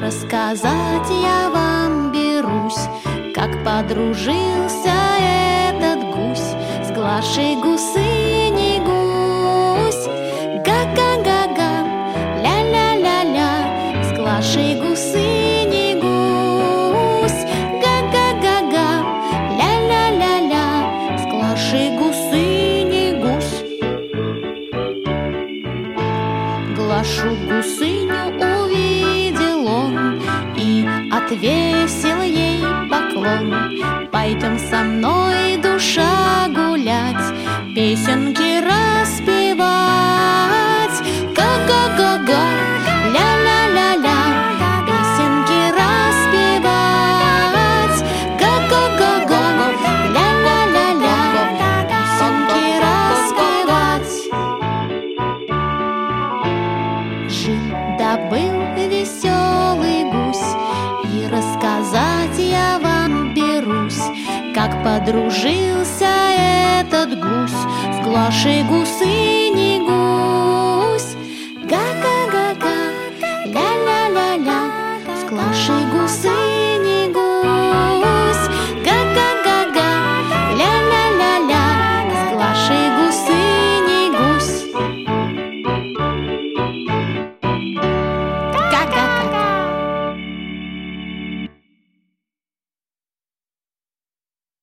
рассказать я вам берусь, как подружился этот гусь с Глашей гусыней гусь. Га-га-га-га, ля-ля-ля-ля, с Глашей гусыней гусь. Га-га-га-га, ля-ля-ля-ля, с Глашей гусыней гусь. Глашу гусыню увидел он и отвесил ей поклон. Пойдем со мной, душа, гулять, песенки распевать. Га-га-га-га, ля-ля-ля-ля, песенки распевать. Га-га-га-га, ля-ля-ля-ля, песенки распевать. Жил-да был веселый гусь, и рассказать я вам берусь, как подружился этот гусь с Глашей гусыней.